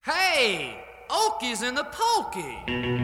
Hey, Okies in the Pokey.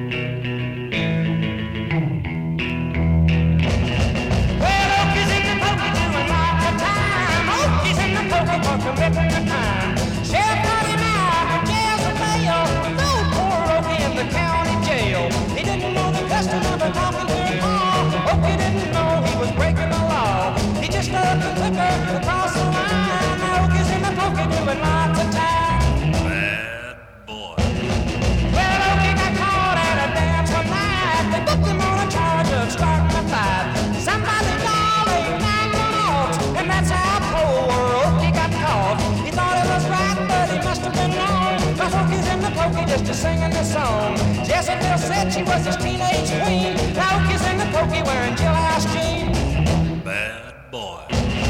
Well, Okies in the pokey doing lots of time. Okies in the pokey for committing the crime. Sheriff got him out of jail for bail. Threw poor Okie in the county jail. He didn't know the custom of a talking to a call. Okie didn't know he was breaking the law. He just up and took her across the line. Now Okies in the pokey doing lots of time. Bad boy. Well, Okie got caught at a dance one night. They booked him on a charge of starting a fight. Somebody dialed 811, and that's how poor Okie got caught. He thought it was right, but he must have been wrong. Cause Okie's in the pokey just a singing the song. Jezebel said she was his teenage queen. Now Okie's in the pokey wearing jailhouse jeans. Bad boy.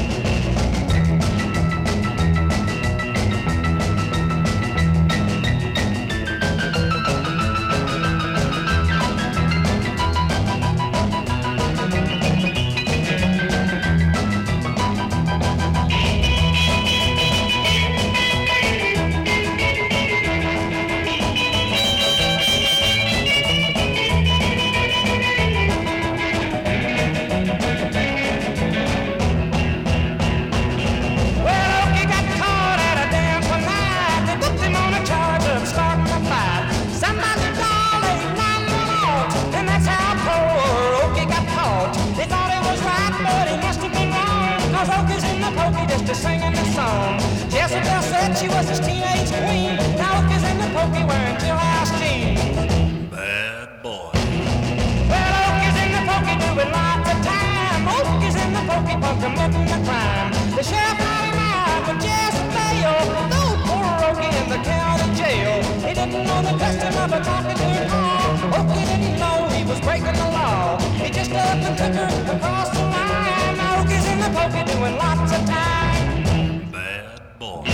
Singing the song. Jezebel said she was his teenage queen. Now Okie's in the pokey wearing jailhouse jeans. Bad boy. Well, Okie's in the pokey doing lots of time. Okie's in the pokey for committing the crime. The sheriff got him out with Jezebel. Threw poor Okie in the county jail. He didn't know the custom of a talking to a call. Okie didn't know he was breaking the law. He just up and took her across the line. Now Okie's in the pokey doing lots of time. Bad boy.